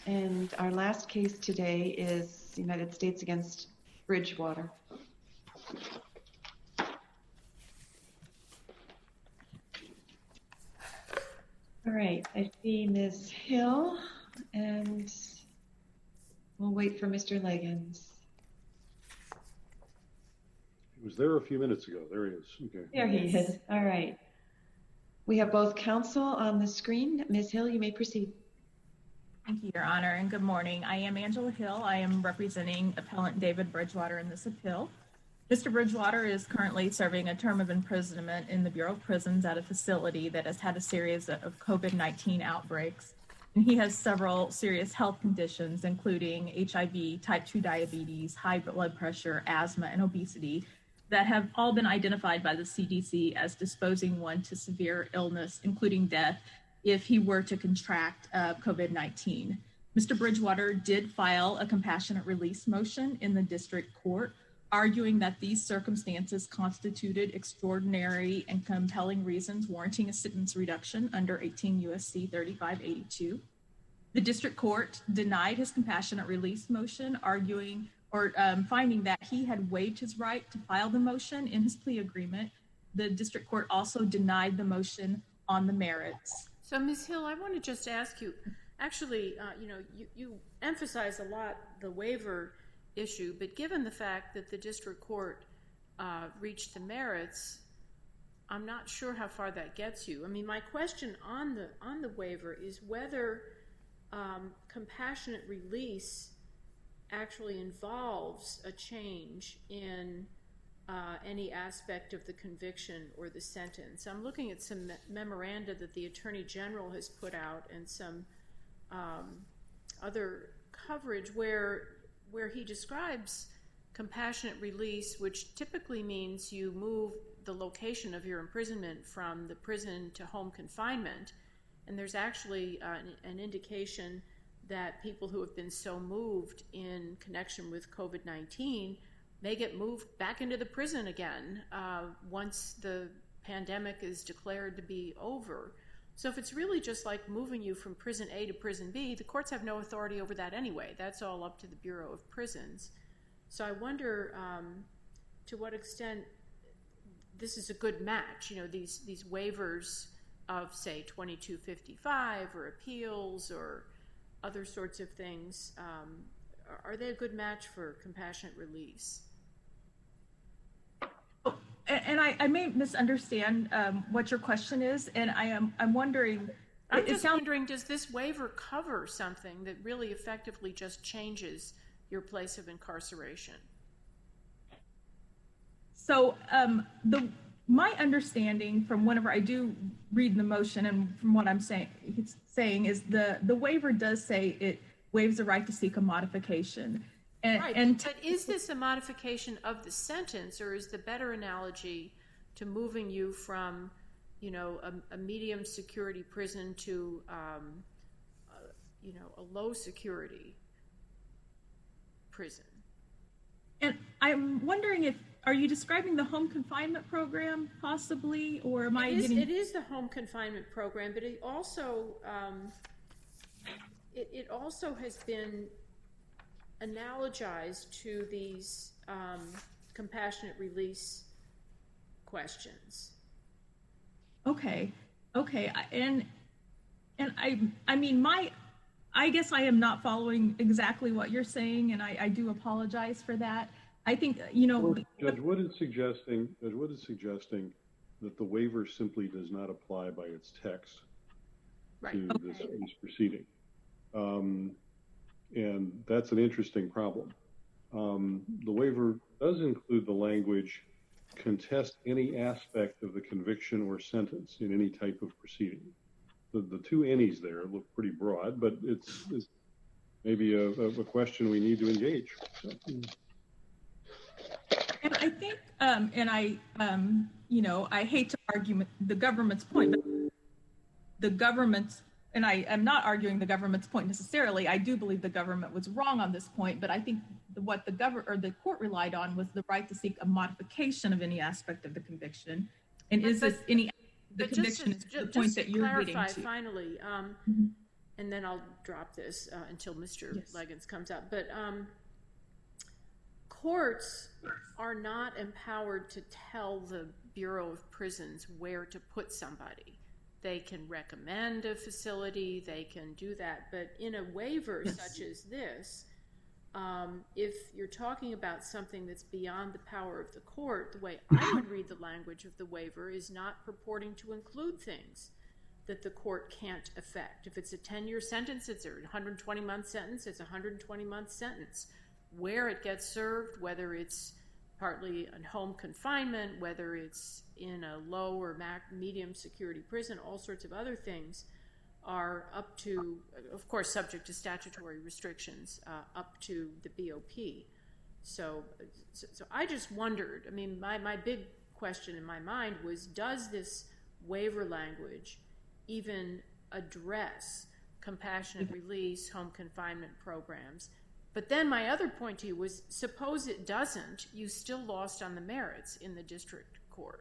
And our last case today is United States against Bridgewater. All right, I see Ms. Hill, and we'll wait for Mr. Leggins. He was there a few minutes ago. There he is. Okay. There he is. All right. We have both counsel on the screen. Ms. Hill, you may proceed. Thank you, Your Honor, and good morning. I am Angela Hill. I am representing Appellant David Bridgewater in this appeal. Mr. Bridgewater is currently serving a term of imprisonment in the Bureau of Prisons at a facility that has had a series of COVID-19 outbreaks. And he has several serious health conditions, including HIV, type 2 diabetes, high blood pressure, asthma, and obesity, that have all been identified by the CDC as disposing one to severe illness, including death, if he were to contract COVID-19. Mr. Bridgewater did file a compassionate release motion in the district court, arguing that these circumstances constituted extraordinary and compelling reasons warranting a sentence reduction under 18 U.S.C. 3582. The district court denied his compassionate release motion, arguing or finding that he had waived his right to file the motion in his plea agreement. The district court also denied the motion on the merits. So, Ms. Hill, I want to just ask you, actually, you emphasize a lot the waiver issue, but given the fact that the district court reached the merits, I'm not sure how far that gets you. I mean, my question on the waiver is whether compassionate release actually involves a change in any aspect of the conviction or the sentence. I'm looking at some memoranda that the Attorney General has put out and some other coverage where he describes compassionate release, which typically means you move the location of your imprisonment from the prison to home confinement. And there's actually an indication that people who have been so moved in connection with COVID-19 may get moved back into the prison again once the pandemic is declared to be over. So if it's really just like moving you from prison A to prison B, the courts have no authority over that anyway. That's all up to the Bureau of Prisons. So I wonder to what extent this is a good match, these waivers of, say, 2255 or appeals or other sorts of things. Are they a good match for compassionate release? And I may misunderstand what your question is, and I'm wondering. I'm just wondering, does this waiver cover something that really effectively just changes your place of incarceration? So my understanding from whenever I do read the motion and from what I'm saying is the waiver does say it waives the right to seek a modification. But is this a modification of the sentence, or is the better analogy to moving you from, a medium security prison to, a low security prison? And I'm wondering are you describing the home confinement program possibly, or am I getting? It is the home confinement program, but it also has been analogized to these compassionate release questions. Okay, and I mean I guess I am not following exactly what you're saying, and I do apologize for that. I think Judge Wood is suggesting that the waiver simply does not apply by its text to this proceeding. And that's an interesting problem. The waiver does include the language, contest any aspect of the conviction or sentence in any type of proceeding. The two any's there look pretty broad, but it's maybe a question we need to engage. So. And I think, I hate to argue the government's point, but the government's, and I am not arguing the government's point necessarily. I do believe the government was wrong on this point, but I think what the court relied on was the right to seek a modification of any aspect of the conviction. And the conviction is the point that you're getting to. Finally, and then I'll drop this until Mr. Yes. Leggins comes up. But courts are not empowered to tell the Bureau of Prisons where to put somebody. They can recommend a facility, they can do that, but in a waiver such as this, if you're talking about something that's beyond the power of the court, the way I would read the language of the waiver is not purporting to include things that the court can't affect. If it's a 10-year sentence, it's a 120-month sentence, it's a 120-month sentence. Where it gets served, whether it's partly in home confinement, whether it's in a low or medium security prison, all sorts of other things are up to, of course, subject to statutory restrictions, up to the BOP. So I just wondered, I mean, my big question in my mind was, does this waiver language even address compassionate release, home confinement programs? But then my other point to you was, suppose it doesn't, you still lost on the merits in the district court.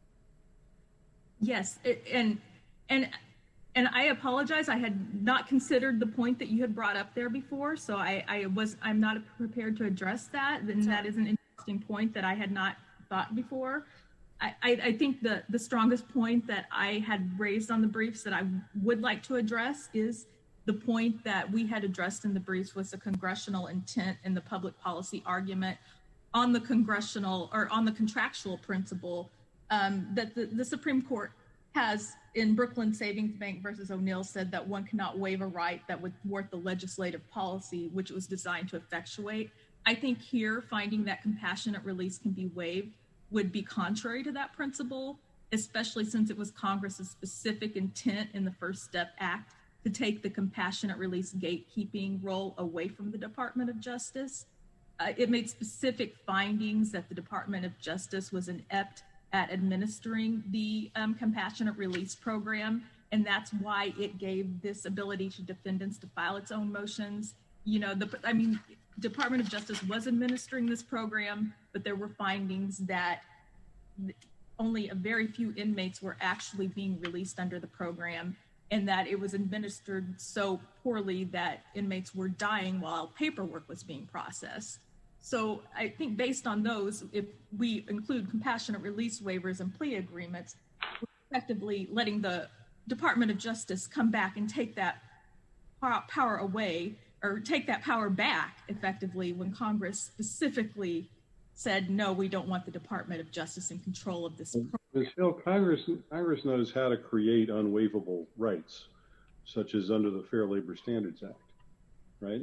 Yes, and I apologize. I had not considered the point that you had brought up there before, so I'm not prepared to address that. And that is an interesting point that I had not thought before. I think the strongest point that I had raised on the briefs that I would like to address is the point that we had addressed in the briefs was the congressional intent and the public policy argument on the congressional or on the contractual principle that the Supreme Court has in Brooklyn Savings Bank versus O'Neill said that one cannot waive a right that would thwart the legislative policy, which was designed to effectuate. I think here finding that compassionate release can be waived would be contrary to that principle, especially since it was Congress's specific intent in the First Step Act to take the compassionate release gatekeeping role away from the Department of Justice. It made specific findings that the Department of Justice was inept at administering the compassionate release program, and that's why it gave this ability to defendants to file its own motions. You know, Department of Justice was administering this program, but there were findings that only a very few inmates were actually being released under the program, and that it was administered so poorly that inmates were dying while paperwork was being processed. So I think based on those, if we include compassionate release waivers and plea agreements, we're effectively letting the Department of Justice come back and take that power away, or take that power back effectively when Congress specifically said, no, we don't want the Department of Justice in control of this program. Ms. Hill, Congress knows how to create unwaivable rights, such as under the Fair Labor Standards Act, right?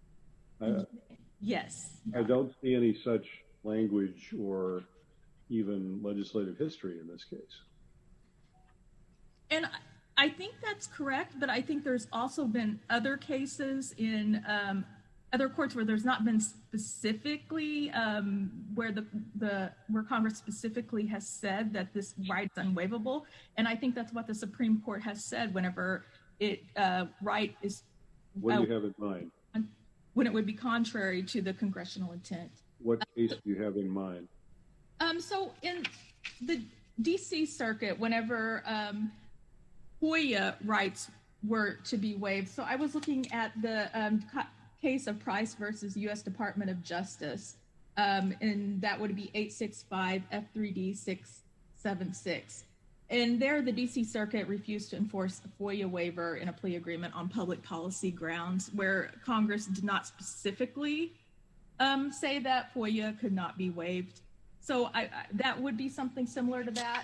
Yes. I don't see any such language or even legislative history in this case. And I think that's correct, but I think there's also been other cases in other courts where there's not been specifically where Congress specifically has said that this right is unwaivable, and I think that's what the Supreme Court has said whenever it right is. What do you have in mind? When it would be contrary to the congressional intent. What case do you have in mind? So in the D.C. Circuit, whenever FOIA rights were to be waived, so I was looking at the case of Price versus U.S. Department of Justice, and that would be 865 F3D 676. And there, the D.C. Circuit refused to enforce a FOIA waiver in a plea agreement on public policy grounds, where Congress did not specifically say that FOIA could not be waived. So that would be something similar to that.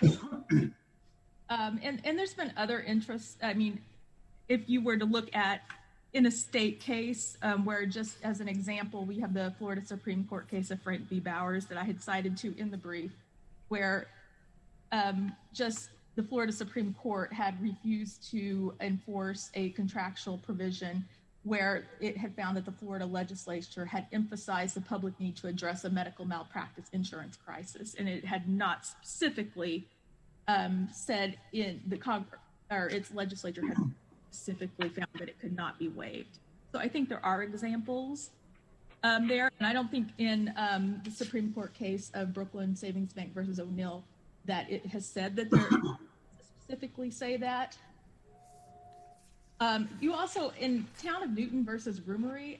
And there's been other interests. I mean, if you were to look at in a state case, where just as an example, we have the Florida Supreme Court case of Frank v. Bowers that I had cited to in the brief, where just the Florida Supreme Court had refused to enforce a contractual provision where it had found that the Florida legislature had emphasized the public need to address a medical malpractice insurance crisis, and it had not specifically said in the Congress, or its legislature had specifically found that it could not be waived. So I think there are examples there, and I don't think in the Supreme Court case of Brooklyn Savings Bank versus O'Neill that it has said that there specifically say that. You also, in Town of Newton versus Rumery,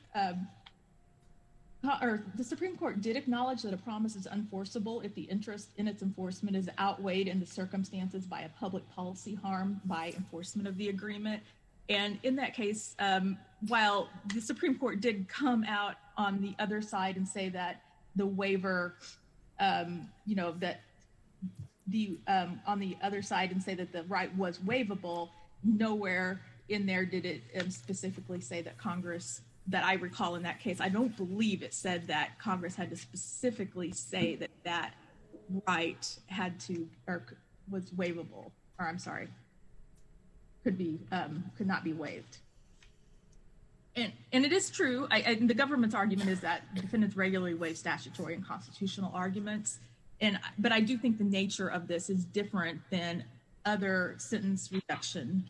the Supreme Court did acknowledge that a promise is unenforceable if the interest in its enforcement is outweighed in the circumstances by a public policy harm by enforcement of the agreement. And in that case, while the Supreme Court did come out on the other side and say that the waiver, on the other side and say that the right was waivable, nowhere in there did it specifically say that Congress, that I recall in that case, I don't believe it said that Congress had to specifically say that that right had to, or was waivable, or I'm sorry, could not be waived. And it is true, the government's argument is that defendants regularly waive statutory and constitutional arguments, but I do think the nature of this is different than other sentence reduction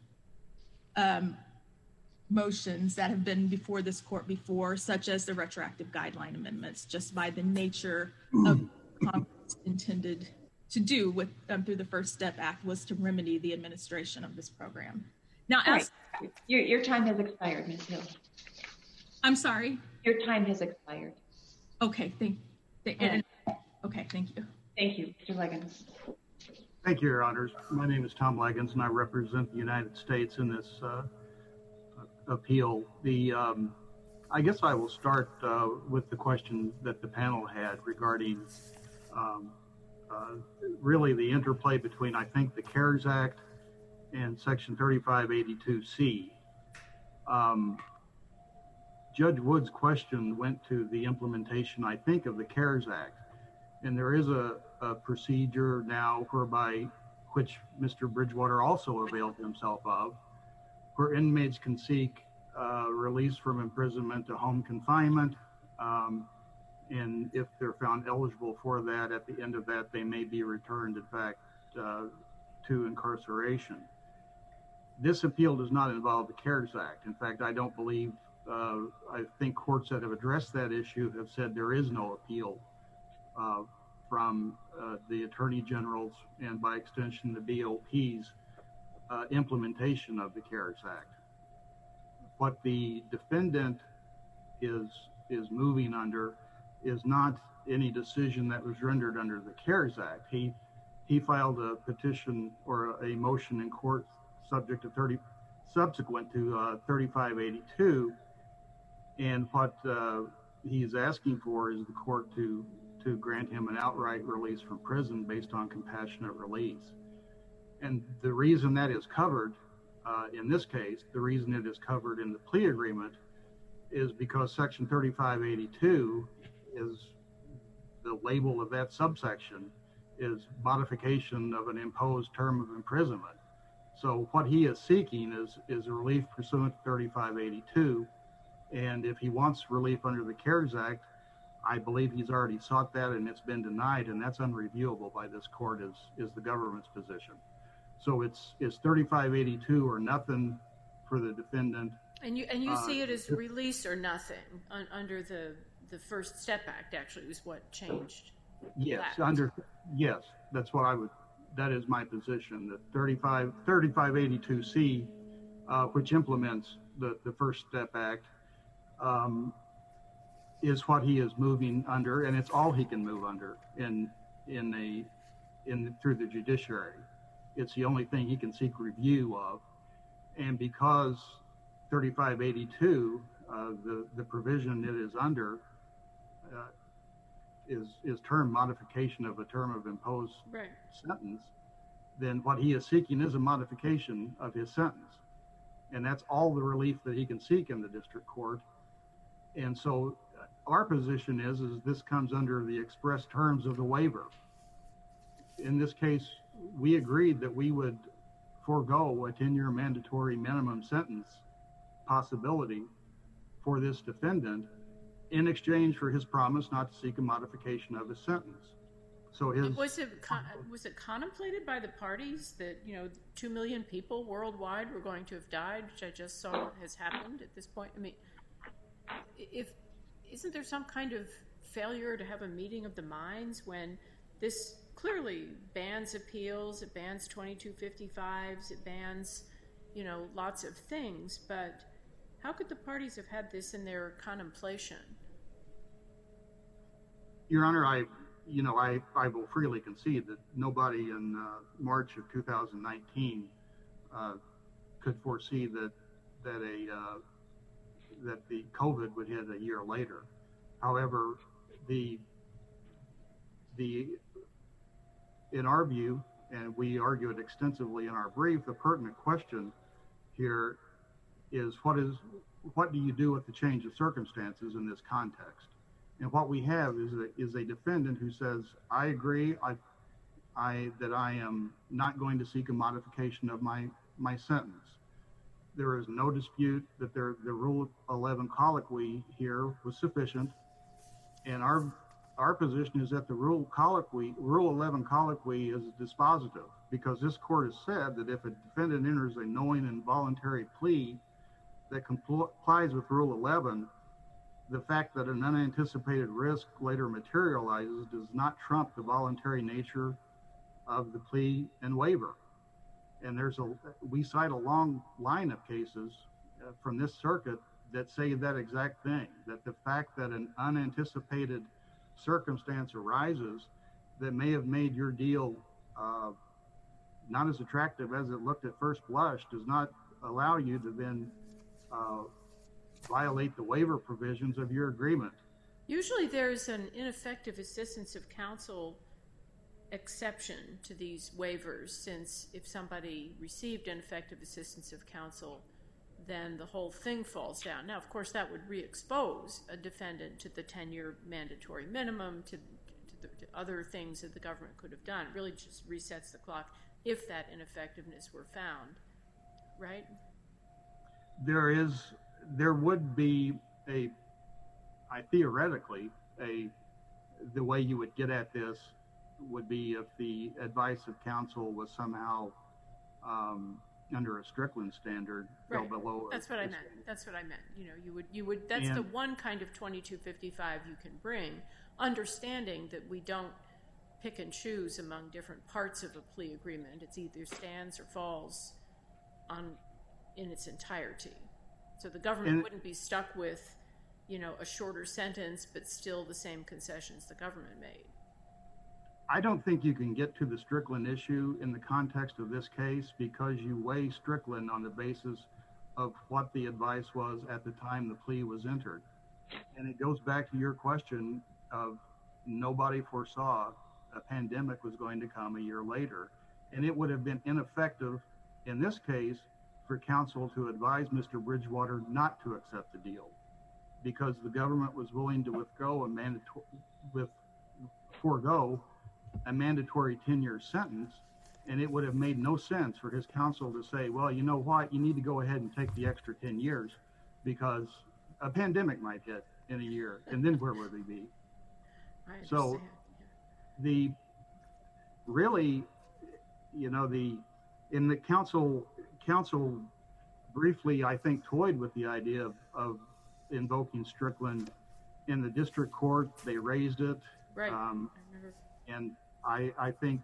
motions that have been before this court before, such as the retroactive guideline amendments, just by the nature of what Congress intended to do with through the First Step Act was to remedy the administration of this program. Now, your time has expired, Ms. Hill. I'm sorry? Your time has expired. Okay, thank you. Thank you, Mr. Leggins. Thank you, Your Honors. My name is Tom Leggins, and I represent the United States in this appeal. I guess I will start with the question that the panel had regarding really the interplay between, I think, the CARES Act and Section 3582C. Judge Wood's question went to the implementation, I think, of the CARES Act. And there is a procedure now whereby which Mr. Bridgewater also availed himself of, where inmates can seek release from imprisonment to home confinement. And if they're found eligible for that, at the end of that, they may be returned, in fact, to incarceration. This appeal does not involve the CARES Act. In fact, I don't believe, I think courts that have addressed that issue have said there is no appeal from the Attorney General's and by extension the BOP's implementation of the CARES Act. What the defendant is moving under is not any decision that was rendered under the CARES Act. He filed a petition or a motion in court subsequent to 3582, and what he's asking for is the court to grant him an outright release from prison based on compassionate release. And the reason that is covered in this case, the reason it is covered in the plea agreement is because Section 3582 is the label of that subsection is modification of an imposed term of imprisonment. So what he is seeking is a relief pursuant to 3582. And if he wants relief under the CARES Act, I believe he's already sought that and it's been denied, and that's unreviewable by this court is the government's position. So it's 3582 or nothing for the defendant. And you see it as release or nothing under the First Step Act actually was what changed. Yes, yes, that's what that is my position, that 3582C, which implements the First Step Act, is what he is moving under, and it's all he can move under through the judiciary. It's the only thing he can seek review of. And because 3582, the provision it is under, is term modification of a term of imposed sentence, then what he is seeking is a modification of his sentence. And that's all the relief that he can seek in the district court. And so our position is this comes under the express terms of the waiver. In this case, we agreed that we would forego a 10-year mandatory minimum sentence possibility for this defendant in exchange for his promise not to seek a modification of his sentence. So was it contemplated by the parties that 2 million people worldwide were going to have died, which I just saw has happened at this point? I mean, isn't there some kind of failure to have a meeting of the minds when this clearly bans appeals, it bans 2255s, it bans lots of things, but how could the parties have had this in their contemplation? Your Honor, I will freely concede that nobody in March of 2019 could foresee that the COVID would hit a year later. However, in our view, and we argue it extensively in our brief, the pertinent question here is what do you do with the change of circumstances in this context? And what we have is a defendant who says, I agree, that I am not going to seek a modification of my sentence. There is no dispute that the Rule 11 colloquy here was sufficient, and our position is that the Rule 11 colloquy is dispositive, because this court has said that if a defendant enters a knowing and voluntary plea that complies with Rule 11, the fact that an unanticipated risk later materializes does not trump the voluntary nature of the plea and waiver. And we cite a long line of cases from this circuit that say that exact thing, that the fact that an unanticipated circumstance arises that may have made your deal not as attractive as it looked at first blush does not allow you to then violate the waiver provisions of your agreement. Usually there's an ineffective assistance of counsel exception to these waivers, since if somebody received ineffective assistance of counsel, then the whole thing falls down. Now, of course, that would re-expose a defendant to the 10-year mandatory minimum, to other things that the government could have done. It really just resets the clock if that ineffectiveness were found, right? There would be theoretically, the way you would get at this would be if the advice of counsel was somehow under a Strickland standard, right. Fell below. That's what I meant. That's what I meant. You would. That's the one kind of 2255 you can bring, understanding that we don't pick and choose among different parts of a plea agreement. It's either stands or falls in its entirety. So the government wouldn't be stuck with, a shorter sentence, but still the same concessions the government made. I don't think you can get to the Strickland issue in the context of this case, because you weigh Strickland on the basis of what the advice was at the time the plea was entered. And it goes back to your question of nobody foresaw a pandemic was going to come a year later. And it would have been ineffective in this case for counsel to advise Mr. Bridgewater not to accept the deal, because the government was willing to forego a mandatory 10-year sentence, and it would have made no sense for his counsel to say, well, you know what, you need to go ahead and take the extra 10 years because a pandemic might hit in a year, and then where would we be? So in the counsel briefly, I think, toyed with the idea of invoking Strickland in the district court. They raised it. Right. And I think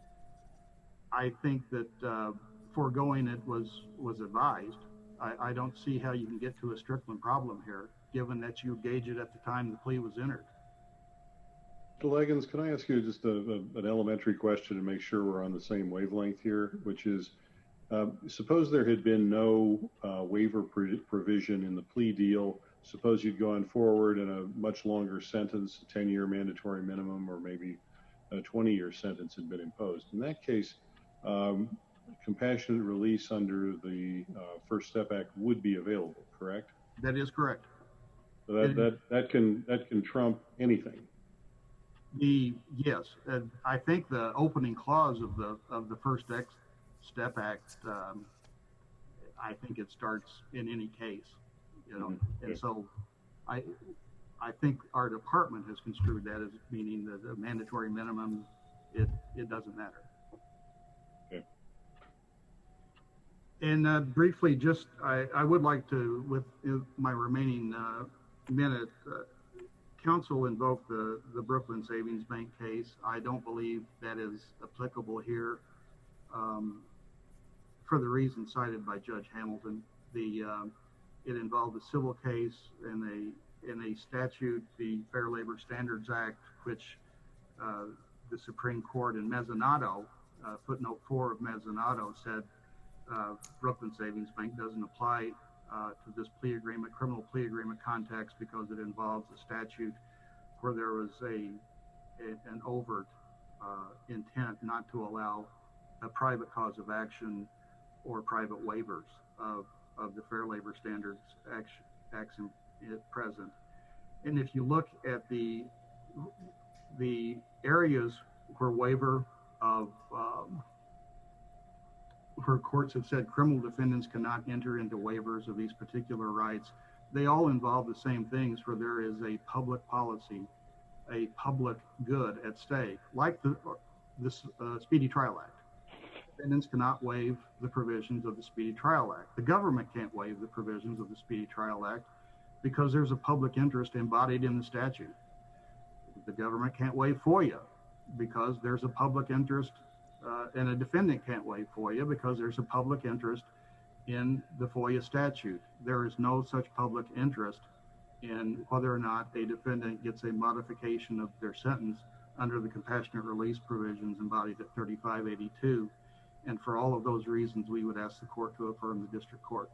that foregoing it was advised. I don't see how you can get to a Strickland problem here, given that you gauge it at the time the plea was entered. Mr. Leggins, can I ask you just an elementary question to make sure we're on the same wavelength here, which is, suppose there had been no waiver provision in the plea deal. Suppose you'd gone forward in a much longer sentence, a 10-year mandatory minimum, or maybe a 20-year sentence had been imposed. In that case, compassionate release under the First Step Act would be available, correct? That is correct. So that can trump anything. Yes, I think the opening clause of the First Step Act, I think it starts in any case, and so I think our department has construed that as meaning that the mandatory minimum, it doesn't matter. Okay. And briefly, just I would like to, with my remaining minute, counsel invoked the Brooklyn Savings Bank case. I don't believe that is applicable here. for the reasons cited by Judge Hamilton. It involved a civil case in a statute, the Fair Labor Standards Act, which the Supreme Court in Mezzanotto, footnote 4 of Mezzanotto, said Brooklyn Savings Bank doesn't apply to this criminal plea agreement context because it involves a statute where there was an overt intent not to allow a private cause of action or private waivers of the Fair Labor Standards Acts present. And if you look at the areas where waiver of where courts have said criminal defendants cannot enter into waivers of these particular rights, they all involve the same things where there is a public policy, a public good at stake, like this Speedy Trial Act. Defendants cannot waive the provisions of the Speedy Trial Act. The government can't waive the provisions of the Speedy Trial Act because there's a public interest embodied in the statute. The government can't waive FOIA because there's a public interest, and a defendant can't waive FOIA because there's a public interest in the FOIA statute. There is no such public interest in whether or not a defendant gets a modification of their sentence under the compassionate release provisions embodied at 3582. And for all of those reasons, we would ask the court to affirm the district court.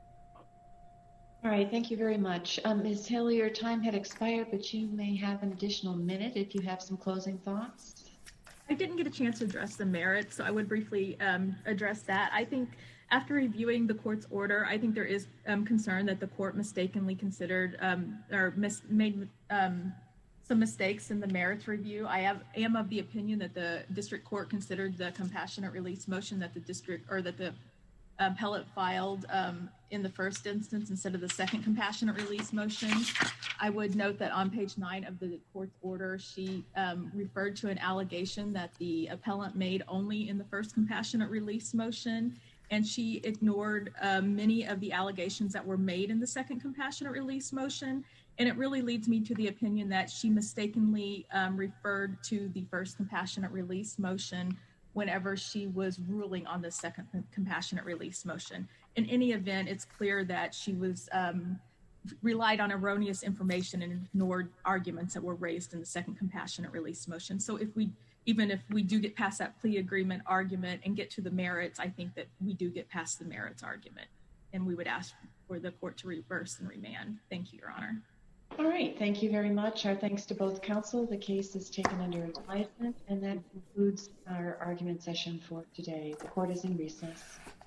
All right, thank you very much. Ms. Hill, your time had expired, but you may have an additional minute if you have some closing thoughts. I didn't get a chance to address the merits, so I would briefly address that. I think after reviewing the court's order, I think there is concern that the court mistakenly considered or made some mistakes in the merits review. I am of the opinion that the district court considered the compassionate release motion that the appellate filed in the first instance instead of the second compassionate release motion. I would note that on page 9 of the court's order, she referred to an allegation that the appellant made only in the first compassionate release motion, and she ignored many of the allegations that were made in the second compassionate release motion. And it really leads me to the opinion that she mistakenly referred to the first compassionate release motion whenever she was ruling on the second compassionate release motion. In any event, it's clear that she was relied on erroneous information and ignored arguments that were raised in the second compassionate release motion. So even if we do get past that plea agreement argument and get to the merits, I think that we do get past the merits argument, and we would ask for the court to reverse and remand. Thank you, Your Honor. All right, thank you very much. Our thanks to both counsel. The case is taken under advisement, and that concludes our argument session for today. The court is in recess.